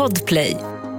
Podplay.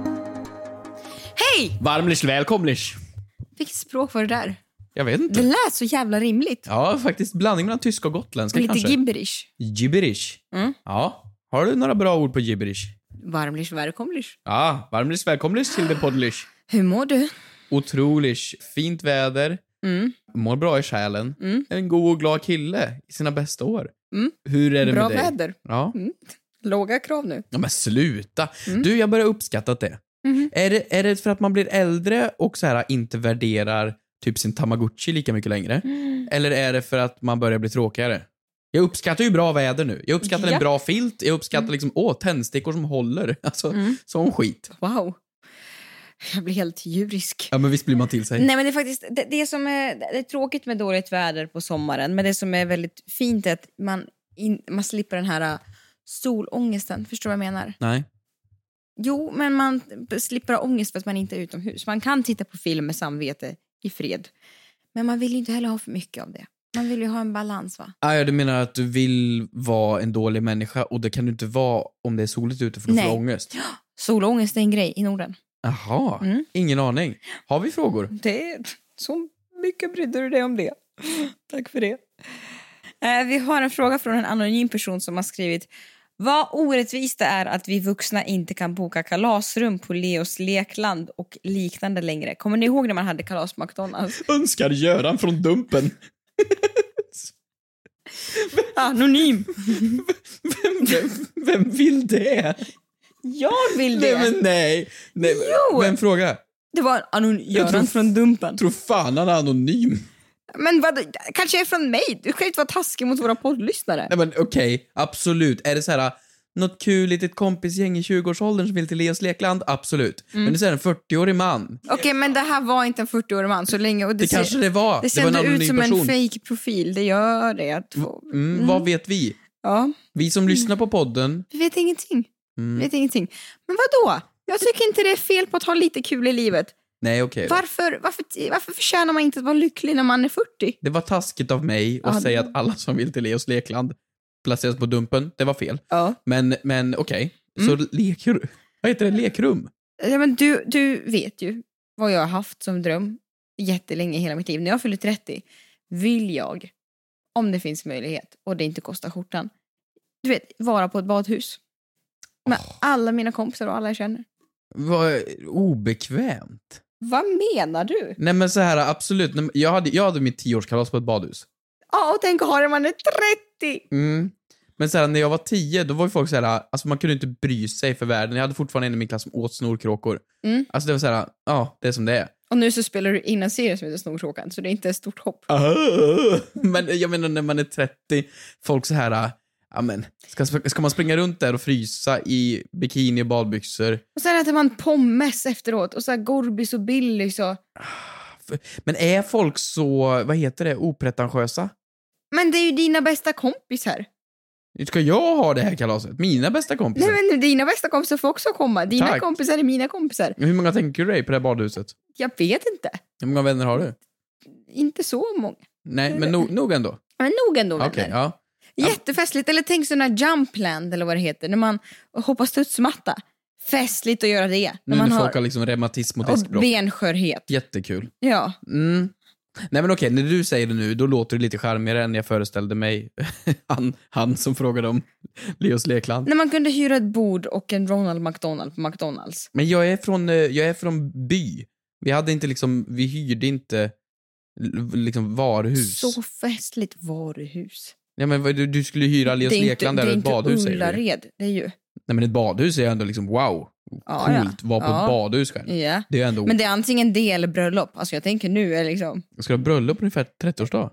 Hej! Varmlish, välkomlish. Vilket språk var det där? Jag vet inte. Det lät så jävla rimligt. Ja, faktiskt blandning mellan tyska och gotländska Lite kanske. gibberish. Gibberish. Mm. Ja. Har du några bra ord på gibberish? Varmlish, välkomlish. Ja, varmlish, välkomlish till The Podlish. Hur mår du? Otrolish. Fint väder. Mår bra i själen. En god och glad kille i sina bästa år. Hur är det Bra med dig? väder. Ja. Låga krav nu. Ja, men sluta. Du, jag börjar uppskatta det. Är det för att man blir äldre och så här inte värderar typ sin Tamagotchi lika mycket längre? Eller är det för att man börjar bli tråkigare? Jag uppskattar ju bra väder nu. Jag uppskattar en bra filt. Jag uppskattar liksom, tändstickor som håller. Alltså, sån skit. Wow. Jag blir helt djurisk. Ja, men visst blir man till sig. Nej, men det är faktiskt det som det är tråkigt med dåligt väder på sommaren, men det som är väldigt fint är att man slipper den här solångesten. Förstår du vad jag menar? Nej. Jo, men man slipper ha ångest för att man inte är utomhus. Man kan titta på film med samvete i fred. Men man vill ju inte heller ha för mycket av det. Man vill ju ha en balans, va? Ja, du menar att du vill vara en dålig människa och det kan du inte vara om det är soligt ute för att få ångest. Solångest är en grej i Norden. Jaha, ingen aning. Har vi frågor? Det är så mycket brydde du dig om det. Tack för det. Vi har en fråga från en anonym person som har skrivit: vad orättvist det är att vi vuxna inte kan boka kalasrum på Leos lekland och liknande längre. Kommer ni ihåg när man hade kalas på McDonalds? Önskar Göran från Dumpen. Anonym. Vem vill det? Jag vill det. Nej. Jo. Vem frågar? Det var Göran från Dumpen. Jag tror fan han är anonym. Men vad, kanske är från mig. Du kan inte vara taskig mot våra poddlyssnare. Nej, men okej, absolut. Är det så här något kul litet kompisgäng i 20-årsåldern som vill till Leos lekland? Absolut. Men det är så här en 40-årig man. Okej, men det här var inte en 40-årig man så länge. Och Det kanske det var. Det Det var en ser ut anonym som person. en fake-profil. Det gör det. Vad vet vi? Ja. Vi som lyssnar på podden. Vi vet ingenting. Vet ingenting. Men vadå? Jag tycker inte det är fel på att ha lite kul i livet. Nej, okej. Varför förtjänar man inte att vara lycklig när man är 40? Det var taskigt av mig att säga att alla som vill till Leos lekland placeras på Dumpen. Det var fel. Ja. Men okej. Så lekrum. Vad heter det? Lekrum? Ja, men du vet ju vad jag har haft som dröm jättelänge i hela mitt liv. När jag fyller 30 vill jag, om det finns möjlighet och det inte kostar skjortan, du vet, vara på ett badhus. Med alla mina kompisar och alla jag känner. Vad obekvämt. Vad menar du? Nej, men så här, absolut. Jag hade mitt 10-årskalas på ett badhus. Ja, och tänk att ha det man är 30. Men så här, när jag var 10, då var ju folk så här, alltså man kunde inte bry sig för världen. Jag hade fortfarande en i min klass som åt snorkråkor. Alltså det var så här, ja, det är som det är. Och nu så spelar du in en serie som heter Snorkråkan, så det är inte ett stort hopp. Men jag menar, när man är 30, folk så här, ja men, ska man springa runt där och frysa i bikini och badbyxor? Och sen äter man pommes efteråt, och så här Gorbis och Billys och... Men är folk så, vad heter det, opretentiösa? Men det är ju dina bästa kompisar. Ska jag ha det här kalaset? Mina bästa kompisar? Nej, men dina bästa kompisar får också komma. Dina Tack. kompisar är mina kompisar. Hur många tänker du dig på det här badhuset? Jag vet inte. Hur många vänner har du? Inte så många. Nej, men nog ändå. Men nog ändå vänner. Okej, ja. Jättefestligt. Eller tänk sådana Jumpland eller vad det heter. När man hoppar studsmatta. Festligt att göra det. Nu när folk har liksom reumatism och diskbråck. Och benskörhet. Jättekul. Ja. Nej, men okej, när du säger det nu, då låter det lite charmigare än jag föreställde mig. han som frågade om Leos lekland. När man kunde hyra ett bord och en Ronald McDonald på McDonalds. Men jag är från by. Vi hyrde inte liksom varuhus. Så festligt varuhus. Ja, men du skulle hyra Leos lekland där, ett badhus. Det är inte Ullared, det är ju... Nej, men ett badhus är ändå liksom wow. Coolt, var på ett badhus själv. Ja. Det är ändå... Men det är antingen det eller bröllop. Alltså jag tänker nu är liksom... Ska du ha bröllop på ungefär 30-årsdag?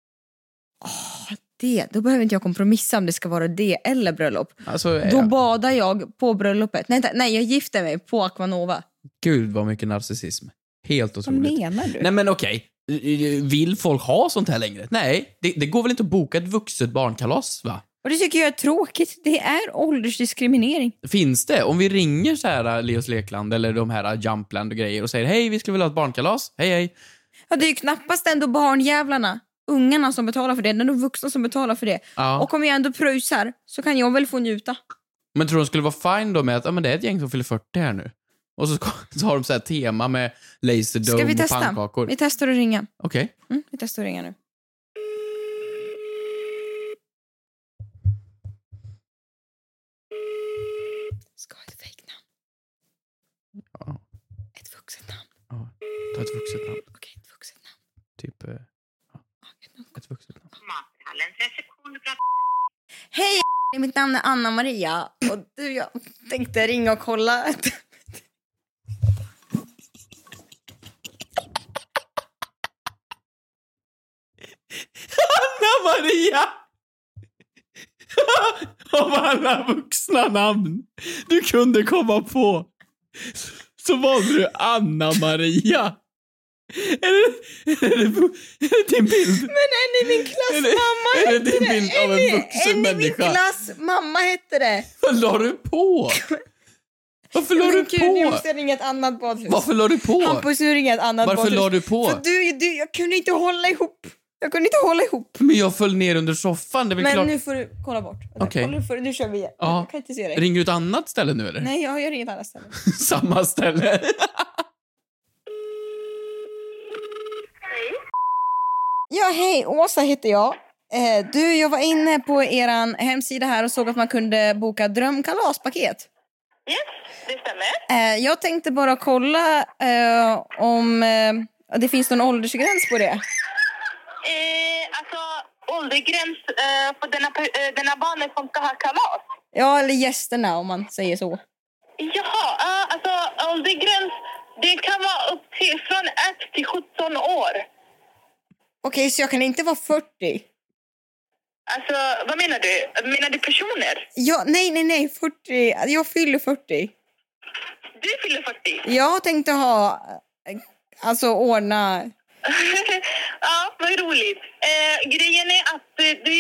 Då behöver inte jag kompromissa om det ska vara det eller bröllop. Alltså, Då badar jag på bröllopet. Nej, jag gifter mig på Aquanova. Gud, vad mycket narcissism. Helt otroligt. Vad menar du? Nej, men okej. Vill folk ha sånt här längre? Nej, det går väl inte att boka ett vuxet barnkalas, va? Och det tycker jag är tråkigt. Det är åldersdiskriminering. Finns det? Om vi ringer så här Leos lekland eller de här Jumpland och grejer och säger hej, vi skulle vilja ha ett barnkalas. Hej. Ja, det är ju knappast ändå barnjävlarna. Ungarna som betalar för det. Det är nog vuxna som betalar för det. Ja. Och om jag ändå pröjsar så kan jag väl få njuta. Men tror de skulle vara fine då med att men det är ett gäng som fyller 40 här nu? Och så har de så här tema med laserdome och pannkakor. Vi testar att ringa. Okej. Vi testar att ringa nu. Ska ha ett fejknamn. Ja. Ett vuxet namn. Ja. Ta ett vuxet namn. Okej, ett vuxet namn. Typ ett vuxet namn. Hej, mitt namn är Anna-Maria. Och jag tänkte ringa och kolla. Anna-Maria! Av alla vuxna namn du kunde komma på så valde du Anna-Maria. Är det din bild? Men en i min klass mamma är det din bild av en vuxen människa? En i min klass mamma hette det. Vad la du på? Varför la du på? Jag måste ringa ett annat badhus. Varför la du på? Hampus, nu ringer ett annat badhus. Varför la du på? För jag kunde inte hålla ihop. Men jag föll ner under soffan, det är väl men klart. Nu får du kolla bort. Okej. Nu kör vi igen. Ja. Jag kan inte se dig. Ringer du ett annat ställe nu eller? Nej, jag ringer ett annat ställe. Samma ställe. Ja, hej. Åsa heter jag. Jag var inne på eran hemsida här och såg att man kunde boka drömkalaspaket. Yes, det stämmer. Jag tänkte bara kolla om det finns någon åldersgräns på det. Alltså, åldersgräns för denna barnen som ska ha kalas? Ja, eller gästerna om man säger så. Jaha, alltså åldersgräns, det kan vara upp till från 1 till 17 år. Okej, så jag kan inte vara 40? Alltså, vad menar du? Menar du personer? Ja, nej, 40. Jag fyller 40. Du fyller 40? Jag tänkte ordna... Ja, vad roligt. Grejen är att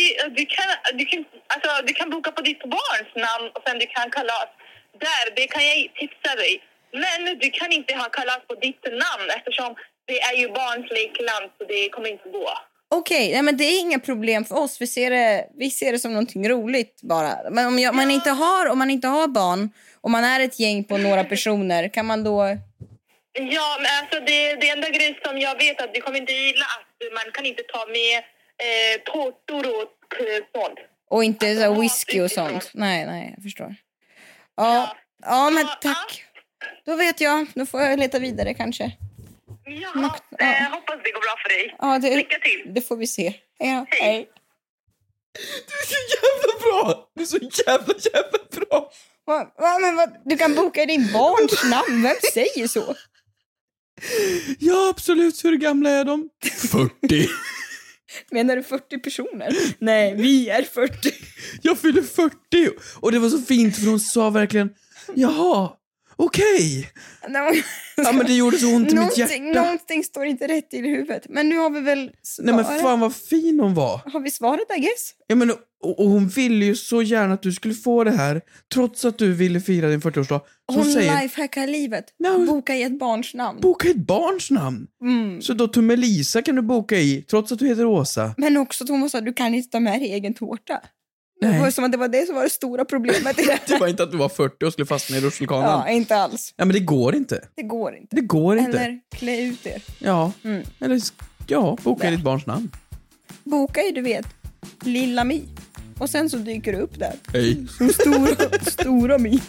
du kan boka på ditt barns namn och sen du kan kalas där. Det kan jag tipsa dig. Men du kan inte ha kalas på ditt namn eftersom det är ju barns lekland så det kommer inte gå. Okej, men det är inga problem för oss. Vi ser det som någonting roligt bara. Men om man inte har barn och man är ett gäng på några personer, kan man då... Ja, men alltså det enda grejen som jag vet att det kommer inte gilla att man kan inte ta med tårtor och sånt. Och inte så whisky och sånt. Nej, jag förstår. Ja, men tack. Då vet jag. Då får jag leta vidare kanske. Ja, hoppas det går bra för dig. Ja, lycka till. Det får vi se. Ja, hej. Du är så jävla bra. Du är så jävla bra. Men du kan boka din barns namn. Vem säger så? Ja, absolut. Hur gamla är de? 40. Menar du 40 personer? Nej, vi är 40. Jag fyller 40. Och det var så fint för hon sa verkligen, jaha, okej. Ja, men det gjorde så ont i mitt hjärta. Någonting står inte rätt i huvudet. Men nu har vi väl svaret. Nej, men fan vad fin hon var. Har vi svaret, I guess? Ja, men och hon ville ju så gärna att du skulle få det här. Trots att du ville fira din 40-årsdag. Hon lifehackar livet. Boka i ett barns namn. Boka i ett barns namn? Så då Tummelisa kan du boka i, trots att du heter Åsa. Men också att hon sa att du kan inte ta med dig egen tårta. Nej. Det var som att det var det som var det stora problemet. Det var inte att du var 40 och skulle fastna i rutschkanan. Ja, inte alls. Ja, men det går inte. Det går inte. Eller klä ut er. Ja, eller boka i ditt barns namn. Boka i, du vet, Lilla Mi. Och sen så dyker du upp där. Hej. Stora Mi.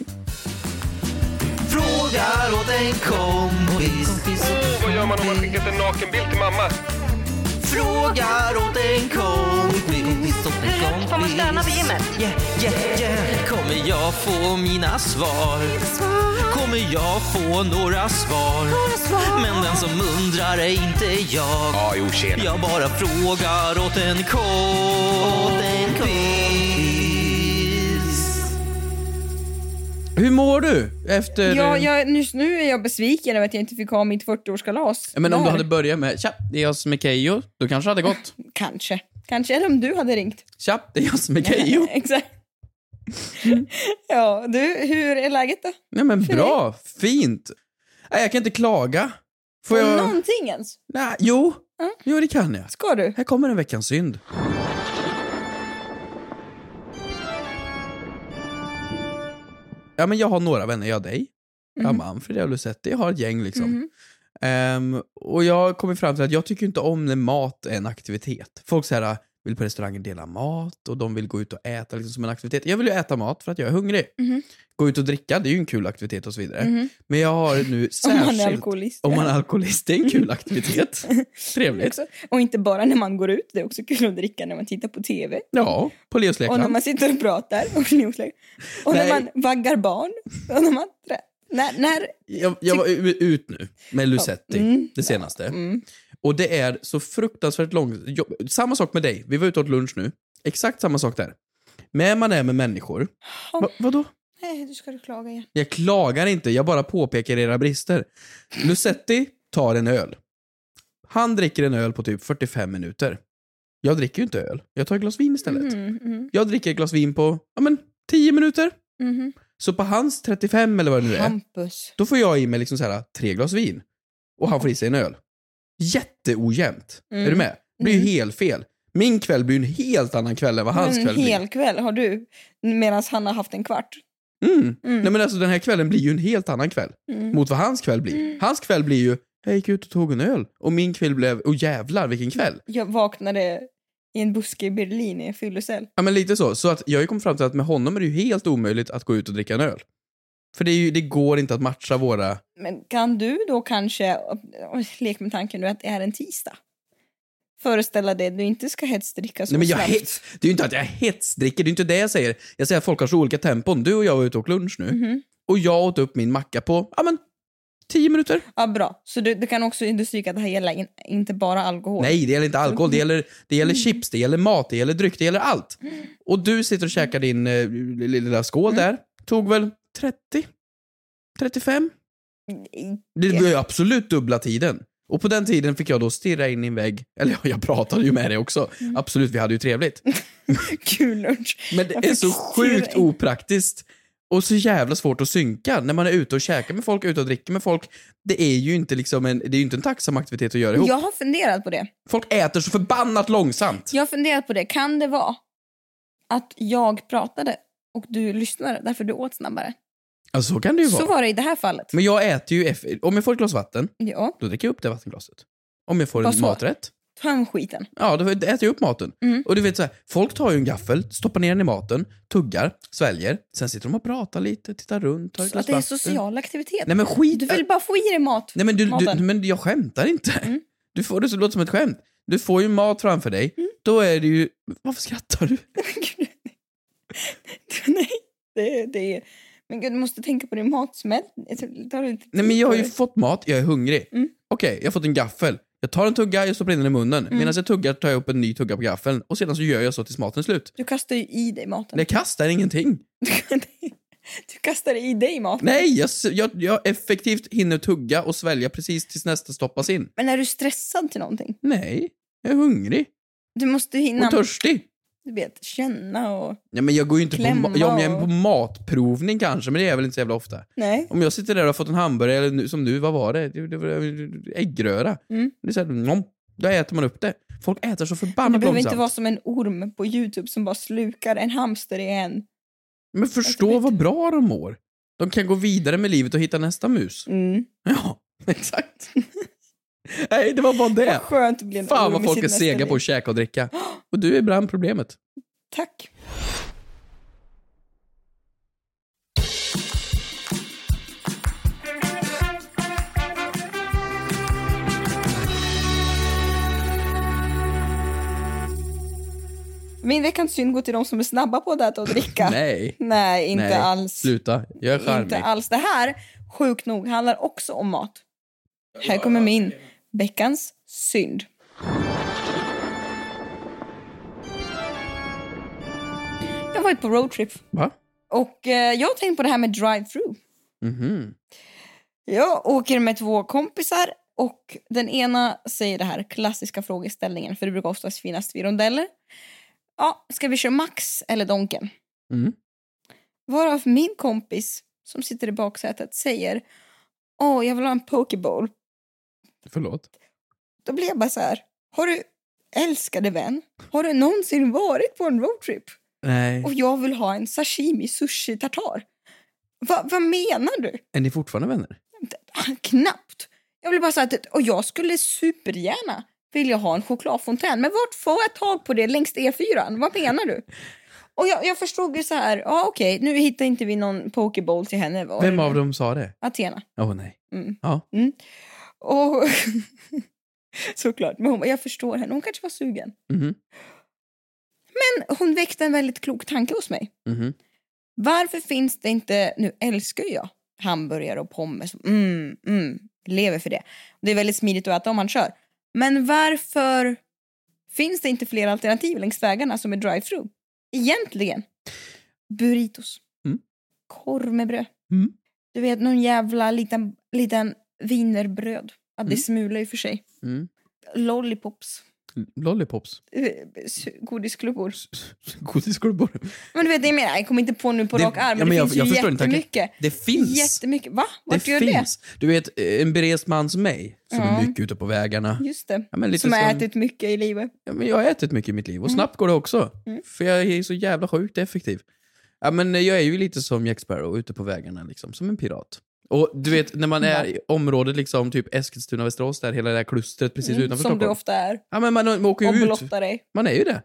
Frågar åt en kompis. Vad gör man om man skickat en nakenbild till mamma? Frågar åt en kompis. Får man stöna vid gymmet? Yeah. Kommer jag få mina svar? Kommer jag få några svar? Men den som undrar är inte jag. Ja, jo, tjena. Jag bara frågar åt en kompis. Hur mår du efter... Ja, nu är jag besviken över att jag inte fick ha mitt 40-årskalas. Men om du hade börjat med, tja, det är jag som är Keyyo, då kanske det hade gått. Kanske, eller om du hade ringt. Tja, det är jag som är Keyyo. Exakt. Ja, du, hur är läget då? Nej, men bra, fint. Nej, jag kan inte klaga. Får jag... någonting ens? Nej, jo, det kan jag. Ska du? Här kommer en veckans synd. Ja, men jag har några vänner, jag har dig. Jag har Manfred, jag har Lucetti, jag har ett gäng liksom. Och jag kommer fram till att jag tycker inte om när mat är en aktivitet. Folk så här vill på restaurangen dela mat och de vill gå ut och äta liksom som en aktivitet. Jag vill ju äta mat för att jag är hungrig. Gå ut och dricka, det är ju en kul aktivitet och så vidare. Men jag har nu särskilt... Om man är alkoholist. Om man är alkoholist, det är en kul aktivitet. Trevligt. Och inte bara när man går ut, det är också kul att dricka när man tittar på tv. Ja, på Leos lekland. Och när man sitter och pratar. Och när man vaggar barn. Och när man... När... Jag var ut nu med Lucetti, det senaste. Och det är så fruktansvärt långt. Samma sak med dig. Vi var ute åt lunch nu. Exakt samma sak där. Men man är med människor. Vadå? Nej, du ska klaga igen. Jag klagar inte, jag bara påpekar era brister. Lucetti tar en öl. Han dricker en öl på typ 45 minuter. Jag dricker ju inte öl. Jag tar ett glas vin istället. Jag dricker ett glas vin på 10 minuter. Så på hans 35 eller vad det nu är. Hampus. Då får jag i mig liksom så här 3 glas vin. Och han får i sig en öl. Jätteojämnt. Är du med? Det blir ju helt fel. Min kväll blir en helt annan kväll än vad hans kväll blir. En hel kväll har du, medan han har haft en kvart. Nej, men alltså den här kvällen blir ju en helt annan kväll. Mot vad hans kväll blir. Hans kväll blir ju, jag gick ut och tog en öl. Och min kväll blev, jävlar vilken kväll. Jag vaknade i en buske i Berlin i fyllecell. Ja, men lite så. Så att jag kom fram till att med honom är det ju helt omöjligt att gå ut och dricka en öl. För det går inte att matcha våra... Men kan du då kanske, lek med tanken nu att det är en tisdag, föreställa dig att du inte ska hetsdricka så snabbt. Det är ju inte att jag hetsdricker, det är inte det jag säger. Jag säger att folk har så olika tempon. Du och jag var ute och lunch nu. Och jag åt upp min macka på, 10 minuter. Ja, bra. Så du kan också understryka att det här gäller inte bara alkohol. Nej, det gäller inte alkohol. Det gäller chips, det gäller mat, det gäller dryck, det gäller allt. Och du sitter och käkar din lilla skål där. Tog väl 30? 35? Det var ju absolut dubbla tiden. Och på den tiden fick jag då stirra in i en vägg. Eller jag pratade ju med dig också. Absolut, vi hade ju trevligt. Kul lunch. Men det är så sjukt opraktiskt. Och så jävla svårt att synka när man är ute och käkar med folk, ute och dricker med folk. Det är ju inte liksom det är ju inte en tacksam aktivitet att göra ihop. Jag har funderat på det. Folk äter så förbannat långsamt. Jag har funderat på det. Kan det vara att jag pratade och du lyssnade därför du åt snabbare? Alltså så kan det ju vara. Så var det i det här fallet. Men jag äter ju om jag får ett glas vatten, då dricker jag upp det vattenglaset. Om jag får en maträtt. Töm skiten. Ja, då äter jag upp maten. Och du vet så här, folk tar ju en gaffel, stoppar ner den i maten, tuggar, sväljer, sen sitter de och pratar lite, tittar runt, tar ett glas vatten. vatten. Det är social aktivitet. Nej men skit. Du vill bara få i dig mat. Nej men jag skämtar inte. Du får det så låter som ett skämt. Du får ju mat framför dig. Då är det ju... Varför skrattar du? Nej, det är... Men Gud, du måste tänka på din matsmäll. Nej, men jag har ju fått mat, jag är hungrig. Okej, jag har fått en gaffel. Jag tar en tugga, jag stoppar in den i munnen. Medan jag tuggar tar jag upp en ny tugga på gaffeln. Och sedan så gör jag så tills maten är slut. Du kastar ju i dig maten. Jag kastar ingenting. Du kastar i dig maten. Nej, jag effektivt hinner tugga och svälja precis tills nästa stoppas in. Men är du stressad till någonting? Nej, jag är hungrig. Du måste hinna... Och törstig. Du vet, känna och... Ja, men jag går ju inte klämma på... Jag är på matprovning kanske, men det är väl inte så jävla ofta. Nej. Om jag sitter där och har fått en hamburgare, eller som nu, vad var det? Det var äggröra. Det är så här, då äter man upp det. Folk äter så förbannat långsamt. Det behöver inte vara som en orm på YouTube som bara slukar en hamster i en. Men förstå vad bra de mår. De kan gå vidare med livet och hitta nästa mus. Ja, exakt. Nej, det var bara det. Vad skönt att bli en fan orm vad folk är sega på att käka och dricka. Och du är ibland problemet. Tack. Min veckans synd går till de som är snabba på att äta och dricka. Nej, inte alls. Sluta, jag är charmig. Inte alls. Det här, sjukt nog, handlar också om mat. Här kommer min veckans synd. Jag har varit på roadtrip. Va? Och jag har tänkt på det här med drive-thru. Jag åker med 2 kompisar. Och den ena säger det här klassiska frågeställningen. För det brukar oftast finnas 2 rondeller. Ja, ska vi köra Max eller Donken? Varav min kompis som sitter i baksätet säger: jag vill ha en pokeball. Förlåt. Då blir jag bara så här: har du, älskade vän, har du någonsin varit på en roadtrip? Nej. Och jag vill ha en sashimi sushi tartar. Vad menar du? Är ni fortfarande vänner? Knappt. Jag vill bara säga att och jag skulle supergärna vilja ha en chokladfontän. Men vart får jag tag på det längs E4? Vad menar du? Och jag förstod ju så här, ja okej, nu hittar inte vi någon pokeball till henne. Vem av dem sa det? Athena. Nej. Mm. Ja. Mm. Och såklart, men jag förstår henne. Hon kanske var sugen. Mhm. Men hon väckte en väldigt klok tanke hos mig. Mhm. Varför finns det inte, nu älskar jag hamburgare och pommes. Lever för det. Det är väldigt smidigt att äta om man kör. Men varför finns det inte fler alternativ längs vägarna som är drive-thru? Egentligen. Burritos. Korv med bröd. Du vet, någon jävla liten wienerbröd. Ja, det smular ju för sig. Lollipops. Lollipops. Godisklubbor. Godisklubbor. Men du vet, jag menar, jag kommer inte på nu på rak arm. Men det finns ju jättemycket. Det finns. Jättemycket. Va? Vart Det gör finns. Det? Du vet, en berest man som mig. Som är mycket ute på vägarna. Just det. Ja, men lite som har ätit mycket i livet. Ja, men jag har ätit mycket i mitt liv. Och snabbt går det också. För jag är så jävla sjukt effektiv. Ja, men jag är ju lite som Jack Sparrow ute på vägarna. Liksom, som en pirat. Och du vet, när man är i området liksom, typ Eskilstuna, Västerås, där hela det där klustret precis utanför som Stockholm. du ofta är. Ja, men man åker ju och ut. blottar dig. Man är ju det.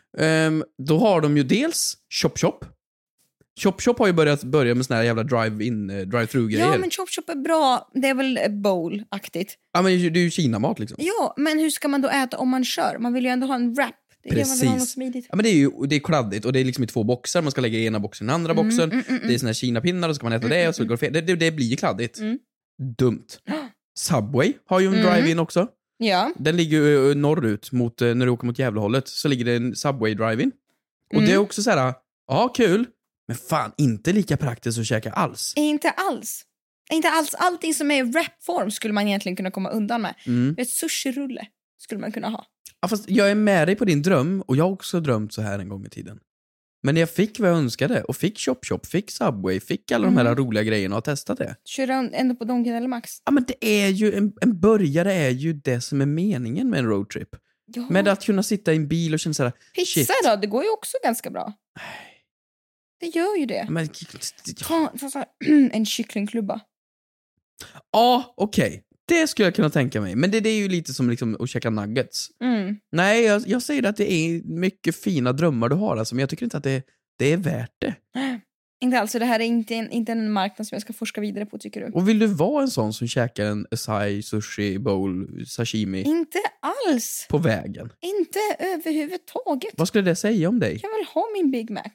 Då har de ju dels Chop. Chop har ju börja med såna här jävla drive-thru-grejer. Ja, men Chop är bra. Det är väl bowl-aktigt. Ja, men det är ju Kina-mat liksom. Ja, men hur ska man då äta om man kör? Man vill ju ändå ha en wrap. Det är det man vill ha något smidigt. Ja, men det är kladdigt och det är liksom i 2 boxar. Man ska lägga i ena boxen i den andra boxen. Det är såna här Kina-pinnar och så ska man äta det och så går det fel. Det blir kladdigt. Dumt. Subway har ju en drive-in också. Ja. Den ligger ju norrut mot, när du åker mot Gävlehållet så ligger det en Subway drive-in. Och det är också så här, ja kul, men fan inte lika praktiskt att käka alls. Inte alls. Allting som är i wrap-form skulle man egentligen kunna komma undan med. Ett sushi-rulle skulle man kunna ha. Ja, fast jag är med dig på din dröm och jag har också drömt så här en gång i tiden. Men jag fick vad jag önskade och fick Chop, fick Subway, fick alla de här roliga grejerna och testat det. Kör ändå på Donken eller Max? Ja, men det är ju en börjare är ju det som är meningen med en roadtrip. Ja. Med att kunna sitta i en bil och känna så här, pizza shit. då, det går ju också ganska bra. Det gör ju det. Men, Ta en kycklingklubba. ja, okej. Det skulle jag kunna tänka mig. Men det är ju lite som liksom att käka nuggets. Nej, jag säger att det är mycket fina drömmar du har. Alltså, men jag tycker inte att det är värt det. Inte alls. Det här är inte en marknad som jag ska forska vidare på, tycker du? Och vill du vara en sån som käkar en acai, sushi, bowl, sashimi Inte alls. på vägen? Inte överhuvudtaget. Vad skulle det säga om dig? Jag vill ha min Big Mac.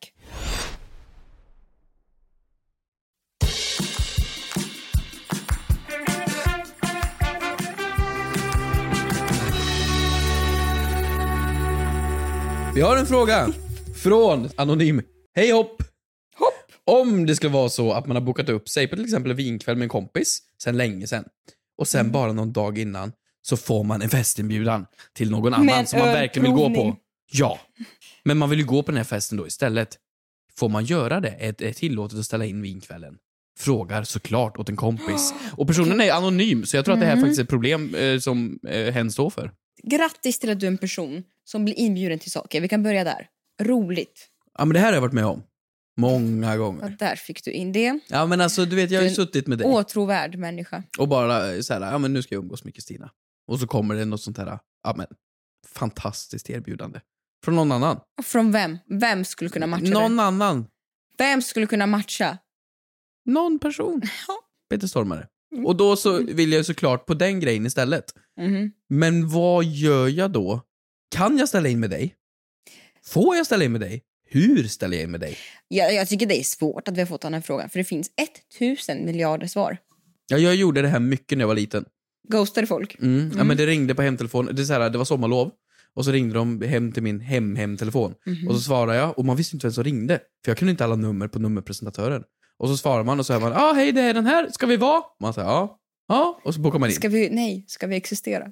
Vi har en fråga från Anonym. Hej hopp! Om det skulle vara så att man har bokat upp sig på till exempel en vinkväll med en kompis sen länge sen och sen bara någon dag innan så får man en festinbjudan till någon annan som man verkligen vill gå på. Ja, men man vill ju gå på den här festen då istället. Får man göra det? Är det tillåtet att ställa in vinkvällen? Frågar såklart åt en kompis. Och personen är anonym så jag tror att det här faktiskt är ett problem som hen står för. Grattis till att du är en person som blir inbjuden till saker. Vi kan börja där. Roligt. Ja, men det här har jag varit med om. Många gånger. Och där fick du in det. Ja, men alltså du vet, jag har ju suttit med dig. Åtråvärd människa. Och bara så här, ja men nu ska jag umgås med Kristina. Och så kommer det något sånt här, ja men fantastiskt erbjudande. Från någon annan. Och från vem? Vem skulle kunna matcha Någon det? annan. Vem skulle kunna matcha? Någon person. Ja. Peter Stormare. Och då så vill jag såklart på den grejen istället. Men vad gör jag då? Kan jag ställa in med dig? Får jag ställa in med dig? Hur ställer jag in med dig? Jag tycker det är svårt att vi har fått den här frågan. För det finns 1000 miljarder svar. Ja, jag gjorde det här mycket när jag var liten. Ghostade folk. Ja, men det ringde på hemtelefon. Det är så här, det var sommarlov. Och så ringde de hem till min hemtelefon. Och så svarade jag. Och man visste inte vem som ringde. För jag kunde inte alla nummer på nummerpresentatören. Och så svarar man och så hör man, hej det är den här, ska vi vara? Man säger ja. Och så bokar man in. Ska vi existera?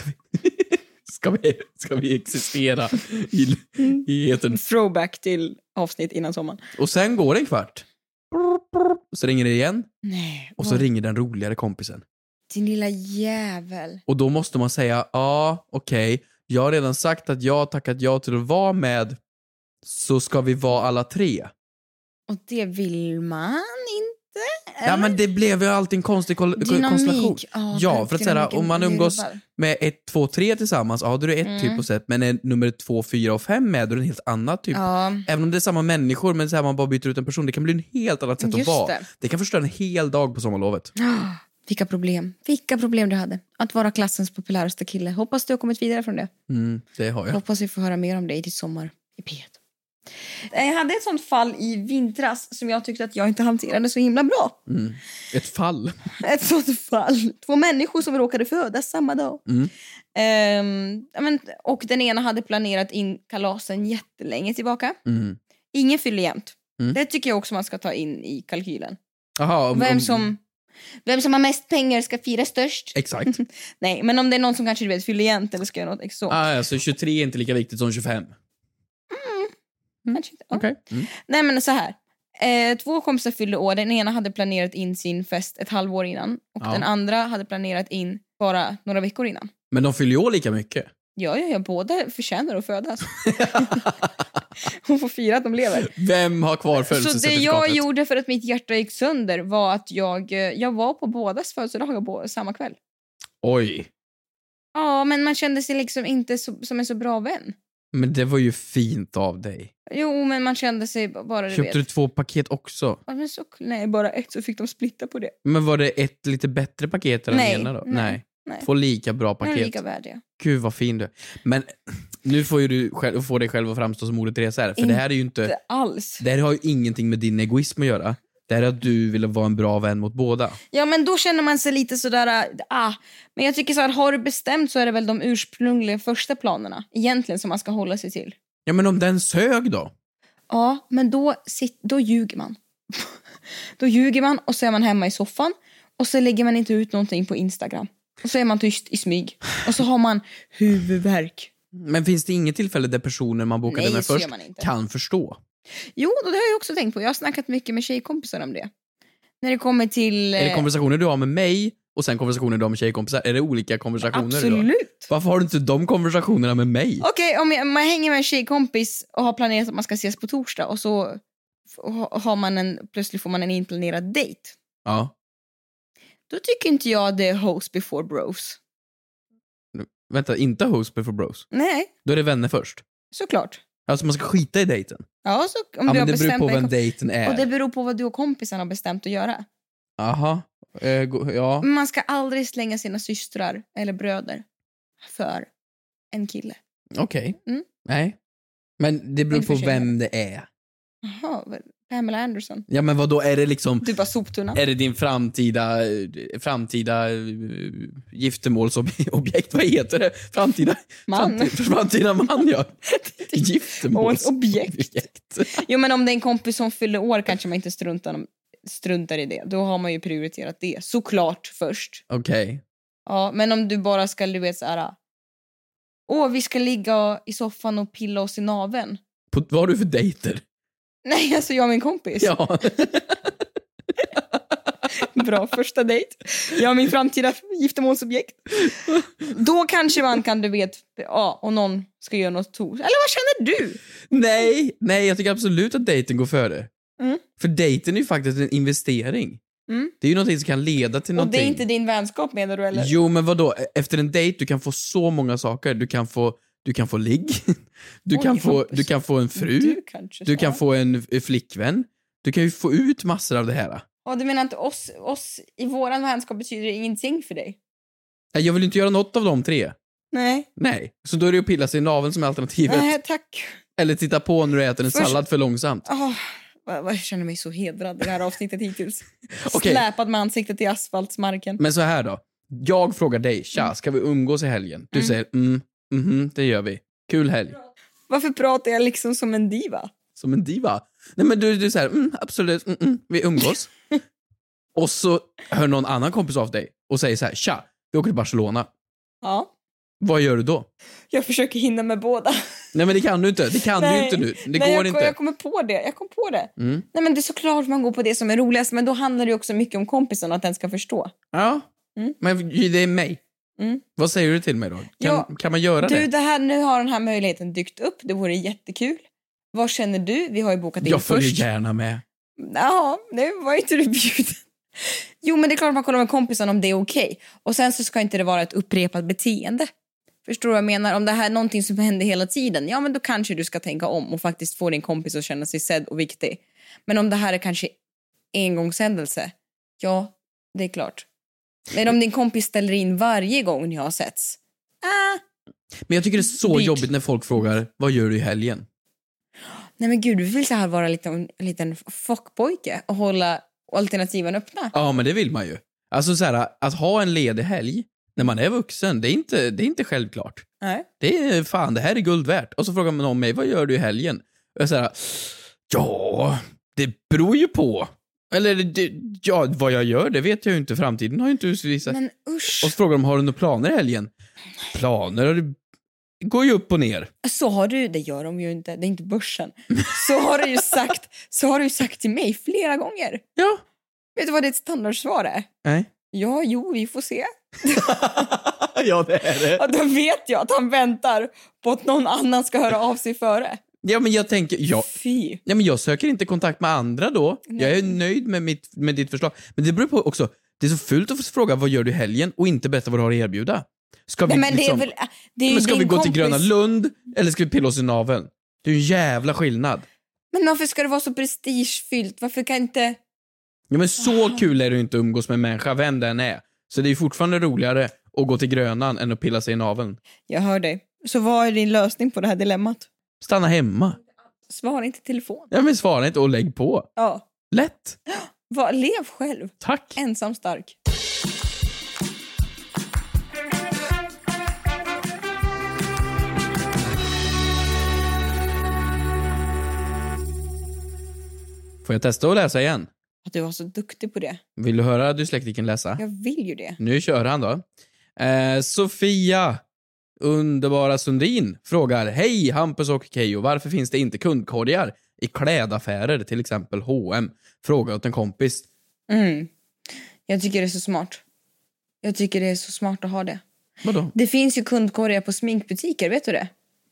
Ska vi existera i eten? Throwback till avsnitt innan sommaren. Och sen går det en kvart. Och så ringer det igen. Nej. Och så ringer den roligare kompisen. Din lilla jävel. Och då måste man säga, okej. Jag har redan sagt att jag har tackat ja till att vara med. Så ska vi vara alla 3. Och det vill man Ja, men det blev ju alltid en konstig konstellation. Ja, för att säga, om man umgås med 1, 2, 3 tillsammans, då är det ett typ av sätt. Men är nummer 2, 4 och 5 med, då är det en helt annat typ. Även om det är samma människor, men så här, man bara byter ut en person, det kan bli en helt annat sätt att vara. Det kan förstöra en hel dag på sommarlovet. Vilka problem du hade. Att vara klassens populäraste kille. Hoppas du har kommit vidare från det. Det har jag. Hoppas vi får höra mer om det i ditt sommar i P1. Jag hade ett sånt fall i vintras som jag tyckte att jag inte hanterade så himla bra. Ett fall. Ett sånt fall. 2 människor som råkade födas samma dag. Och den ena hade planerat in kalasen jättelänge tillbaka. Ingen fyller jämt. Det tycker jag också man ska ta in i kalkylen. Aha, vem som har mest pengar ska fira störst. Exakt. Nej, men om det är någon som kanske du vet fyller jämt eller ska göra något så. Alltså 23 är inte lika viktigt som 25. Okay. Nej, men så här. 2 kompisar fyllde år. Den ena hade planerat in sin fest ett halvår innan. Och den andra hade planerat in bara några veckor innan. Men de fyller ju år lika mycket. Ja, båda förtjänar att födas. Hon får fira att de lever. Vem har kvar födelsecertifikatet? Så det jag gjorde för att mitt hjärta gick sönder var att jag var på bådas födelsedagar på samma kväll. Oj. Ja, men man kände sig liksom inte som en så bra vän. Men det var ju fint av dig. Jo, men man kände sig bara... Köpte du 2 paket också? Ja, men nej, bara ett, så fick de splitta på det. Men var det ett lite bättre paket än den ena då? Nej. 2 lika bra paket. Nej, lika värdiga. Gud vad fin du. Men nu får ju du få dig själv att framstå som Moder Teresa här. För det här är ju inte alls. Det här har ju ingenting med din egoism att göra. Det här är att du ville vara en bra vän mot båda. Ja, men då känner man sig lite sådär... Men jag tycker så här, har du bestämt så är det väl de ursprungliga första planerna egentligen som man ska hålla sig till. Ja, men om den sög då? Ja, men då ljuger man. Då ljuger man och så är man hemma i soffan. Och så lägger man inte ut någonting på Instagram. Och så är man tyst i smyg. Och så har man huvudvärk. Men finns det inget tillfälle där personer man bokade med först kan förstå? Jo, det har jag också tänkt på. Jag har snackat mycket med tjejkompisar om det. När det kommer till... Är det konversationer du har med mig och sen konversationer du har med tjejkompisar? Är det olika konversationer? Absolut. Varför har du inte de konversationerna med mig? Okej, om man hänger med en tjejkompis och har planerat att man ska ses på torsdag och så har man plötsligt får man en inplanerad dejt. Ja. Då tycker inte jag det är host before bros. Vänta, inte host before bros? Nej. Då är det vänner först? Såklart. Alltså man ska skita i dejten? Ja, så om ja, du men har det beror bestämt på vem dejten är. Och det beror på vad du och kompisen har bestämt att göra. Aha. Ja. Man ska aldrig slänga sina systrar eller bröder för en kille. Okej. Nej. Men det beror på vem det är. Jaha, Pamela Anderson. Ja, men vad då är det liksom... Du var soptunna. Är det din framtida giftermålsobjekt? Vad heter det? Framtida man, ja. Giftermålsobjekt. Jo, men om det är en kompis som fyller år kanske man inte struntar i det. Då har man ju prioriterat det. Såklart först. Okej. Ja, men om du bara ska, du vet såhär... vi ska ligga i soffan och pilla oss i naveln. Vad har du för dejter? Nej, alltså jag och min kompis. Ja. Bra första dejt. Jag och min framtida giftermålsobjekt. Då kanske man kan, du vet, och någon ska göra något Eller vad känner du? Nej, jag tycker absolut att dejten går före. För dejten är ju faktiskt en investering. Det är ju någonting som kan leda till någonting. Och det är inte din vänskap, menar du, eller? Jo, men vadå? Efter en dejt du kan få så många saker. Du kan få ligg. Du kan få en fru. Du kan få en flickvän. Du kan ju få ut massor av det här. Ja, du menar inte oss i våran vänskap betyder ingenting för dig? Jag vill inte göra något av de 3. Nej. Så då är det att pilla sig i naveln som är alternativet. Nej, tack. Eller titta på när du äter en sallad för långsamt. Jag känner mig så hedrad i det här avsnittet hittills. Okay. Släpad med ansiktet i asfaltsmarken. Men så här då. Jag frågar dig, ska vi umgås i helgen? Du säger, det gör vi. Kul helg. Varför pratar jag liksom som en diva? Som en diva? Nej, men du säger, absolut, vi umgås. Och så hör någon annan kompis av dig och säger så här, vi åker till Barcelona. Ja. Vad gör du då? Jag försöker hinna med båda. Nej, men det kan du inte. Det kan du inte nu. Det går inte. Jag kom på det. Nej, men det är såklart man går på det som är roligast. Men då handlar det också mycket om kompisen och att den ska förstå. Ja, men det är mig. Vad säger du till mig då? Kan man göra det? Nu har den här möjligheten dykt upp. Det vore jättekul. Vad känner du? Vi har ju bokat in först. Jag följer gärna med. Ja, det var inte du bjuden. Jo, men det är klart man kollar med kompisen om det är okej. Och sen så ska inte det vara ett upprepat beteende. Förstår du vad jag menar? Om det här är någonting som händer hela tiden, ja men då kanske du ska tänka om och faktiskt få din kompis att känna sig sedd och viktig. Men om det här är kanske engångshändelse, ja, det är klart. Men om din kompis ställer in varje gång ni har setts, Men jag tycker det är så dyrt. jobbigt när folk frågar, vad gör du i helgen? Nej men gud, du vill så här vara en liten fuckpojke och hålla alternativen öppna. Ja, men det vill man ju. Alltså så här, att ha en ledig helg när man är vuxen, det är inte självklart. Nej. Det är fan, det här är guld värt. Och så frågar man om mig, vad gör du i helgen? Och jag säger, ja, det beror ju på. Eller, ja, vad jag gör, det vet jag ju inte. Framtiden har ju inte visat. Men usch. Och så frågar de, har du några planer i helgen? Planer? Det går ju upp och ner. Så har du, det gör de ju inte, det är inte börsen. Så har du ju sagt till mig flera gånger. Ja. Vet du vad ditt standardsvar är? Nej. Ja, jo, vi får se. Ja, det är det. Och då vet jag att han väntar på att någon annan ska höra av sig före. Ja, men jag tänker, Fy. ja, men jag söker inte kontakt med andra då. Jag är nöjd med ditt förslag. Men det beror på också, det är så fult att få fråga vad gör du i helgen och inte berätta vad du har att erbjuda. Ska vi, Nej, men det är väl, det är ju men ska din vi gå kompis. till Gröna Lund eller ska vi pilla oss i naveln? Det är ju en jävla skillnad. Men varför ska det vara så prestigefyllt? Varför kan inte... Ja, men så kul är det ju inte att umgås med en människa, vem den är. Så det är ju fortfarande roligare att gå till Grönan än att pilla sig i naveln. Jag hör dig. Så vad är din lösning på det här dilemmat? Stanna hemma. Svara inte i telefon. Ja, men svara inte och lägg på. Ja. Lätt. Lev själv. Tack. Ensam stark. Får jag testa att läsa igen? Att du var så duktig på det. Vill du höra dyslektiken läsa? Jag vill ju det. Nu kör han då. Sofia, underbara Sundin, frågar: hej Hampus och Keyyo, varför finns det inte kundkorgar i klädaffärer, till exempel H&M? Fråga åt en kompis. Jag tycker det är så smart. Jag tycker det är så smart att ha det. Vadå? Det finns ju kundkorgar på sminkbutiker, vet du det?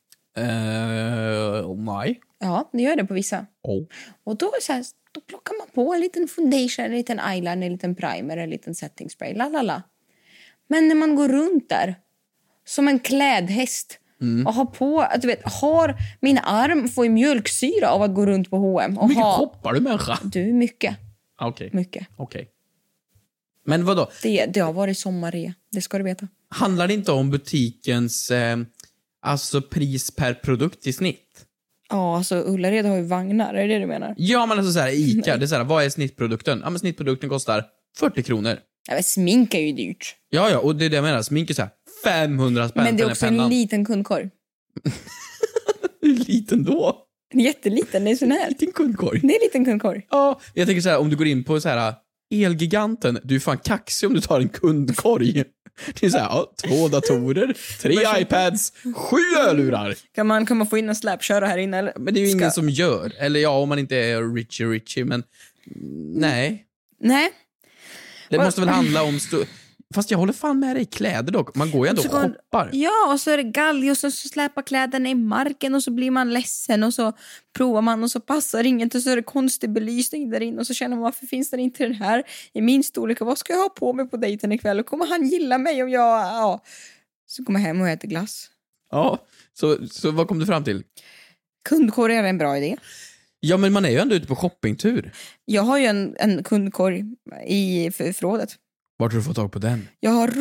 Nej. Ja, det gör det på vissa. Oh. Och då, så här, då plockar man på en liten foundation, en liten eyeliner, en liten primer, en liten setting spray, lalala. Men när man går runt där som en klädhäst och har på, du vet, har min arm får ju mjölksyra av att gå runt på H&M och Hur mycket ha... shoppar du, människa? Du, mycket. Okej. Mycket. Men vadå? Det har varit sommarre, det ska du veta. Handlar det inte om butikens alltså pris per produkt i snitt? Ja, alltså Ullared har ju vagnar, är det du menar? Ja, men alltså så här, ICA, det är så här, vad är snittprodukten? Ja, men snittprodukten kostar 40 kronor. Ja, men smink är ju dyrt. Ja, och det är det jag menar. Smink är så här 500 spänn. Men det är för också den här en pennan. liten kundkorg. Hur liten då? Jätteliten, det är sån här. Liten kundkorg. Det är en liten kundkorg. Ja, jag tänker så här, om du går in på så här Elgiganten, du är fan kaxig om du tar en kundkorg. Det är så här, ja, 2 datorer, 3 iPads, 7 ölurar. Kan man få in en släpköra här inne? Eller? Men det är ju ingen som gör. Eller ja, om man inte är Richie, men nej. Nej. Det måste väl handla om... Fast jag håller fan med dig, kläder dock. Man går ju ändå och shoppar. Ja, och så är det galg och så släpar kläderna i marken och så blir man ledsen och så provar man och så passar inget och så är det konstig belysning där inne och så känner man, varför finns det inte den här i min storlek och vad ska jag ha på mig på dejten ikväll och kommer han gilla mig om jag... Ja. Så kommer jag hem och äter glass. Ja, så vad kom du fram till? Kundkorg är en bra idé. Ja, men man är ju ändå ute på shoppingtur. Jag har ju en kundkorg i förrådet. Vart har du fått tag på den? Jag har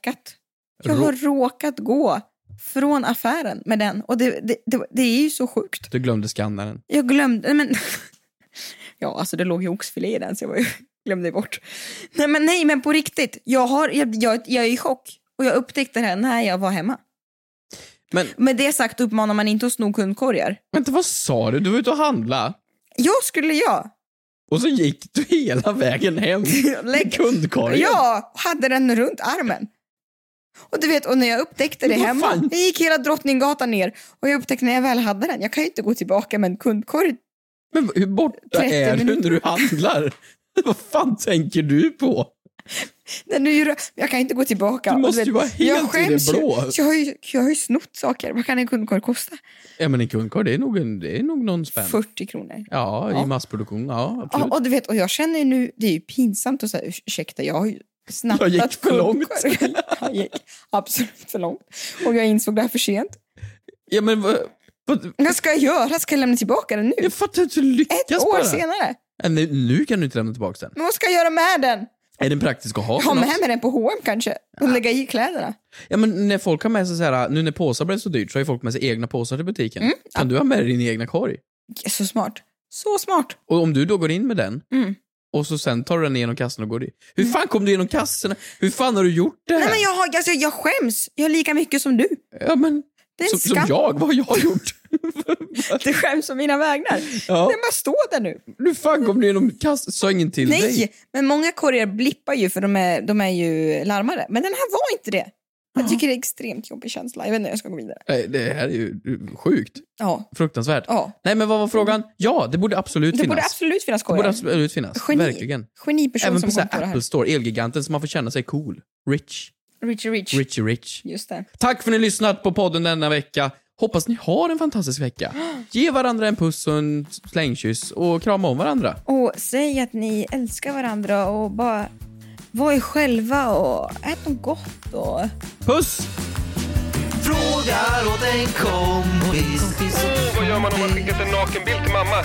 råkat gå från affären med den. Och det är ju så sjukt. Du glömde skanna den. Jag glömde, men... ja, alltså det låg ju oxfilé i den så jag glömde bort. Nej, men på riktigt. Jag är i chock. Och jag upptäckte det här när jag var hemma. Men med det sagt uppmanar man inte att sno kundkorgar. vänta, vad sa du? Du var ute och handla. Jag. Och så gick du hela vägen hem med kundkorgen. Ja, hade den runt armen. Och du vet, och när jag upptäckte det hemma, fan? jag gick hela Drottninggatan ner och jag upptäckte när jag väl hade den, jag kan ju inte gå tillbaka med en kundkorg. Men hur borta 30 är du minuter. när du handlar? Vad fan tänker du på? Den är ju, jag kan inte gå tillbaka. Du måste ju vara helt i det blå. Jag har ju snott saker. Vad kan en kundkort kosta? Ja, men en kundkort, det är nog någon spänn. 40 kronor. Ja, i massproduktion. Ja, absolut. Och du vet, och jag känner ju nu, det är ju pinsamt att säga, ursäkta, jag har ju snattat. Jag gick för långt. Jag gick absolut för långt. Och jag insåg det här för sent. Ja, men Vad ska jag göra? Ska jag lämna tillbaka den nu? Jag fattar inte hur lyckas 1 år bara. senare. Nu kan du inte lämna tillbaka den. Men vad ska jag göra med den? Är den praktisk att ha? Jag har med mig den på H&M kanske. Och lägga i kläderna. Ja, men när folk har med sig så här, nu när påsar blir så dyrt så har ju folk med sig egna påsar till butiken. Kan du ha med dig din egna korg? Så smart. Så smart. Och om du då går in med den och så sen tar du den igenom kassan och går dit. Hur fan kom du igenom kassorna? Hur fan har du gjort det här? Nej, men jag skäms. Jag har lika mycket som du. Ja, men Det är en som skam. vad har jag gjort? Det skäms om mina vägnar. Ja. Den bara står där nu. Hur fan kom du igenom kassan? Sa ingen till dig? Nej, men många korgar blippar ju för de är ju larmade. Men den här var inte det. Jag tycker det är extremt jobbig känsla. Jag vet inte, jag ska gå vidare. Nej, det här är ju sjukt. Ja. Fruktansvärt. Ja. Nej, men vad var frågan? Ja, det borde absolut finnas. Det borde absolut finnas Det borde korgar. absolut finnas. Geni. Verkligen. Geniperson Även som på så kom på här det här. Apple Store, Elgiganten, så man får känna sig cool. Rich. Richie Rich. Just det. Tack för att ni lyssnat på podden denna vecka. Hoppas ni har en fantastisk vecka. Ge varandra en puss och en slängkyss och krama om varandra. Och säg att ni älskar varandra och bara var er själva och ät något gott och... Puss! Frågar åt en kompis. Vad gör man om man skickat en nakenbild till mamma?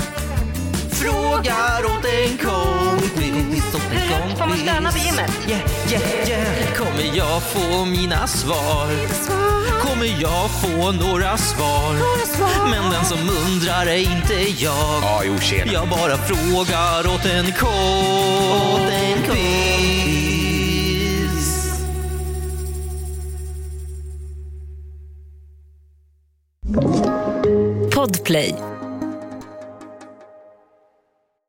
Frågar åt en kompis. Hur högt får man stöna på gymmet? Yeah. Kommer jag få mina svar? Kommer jag få några svar? Men den som undrar är inte jag. Ja, jo, tjena. Jag bara frågar åt en kompis. Podplay.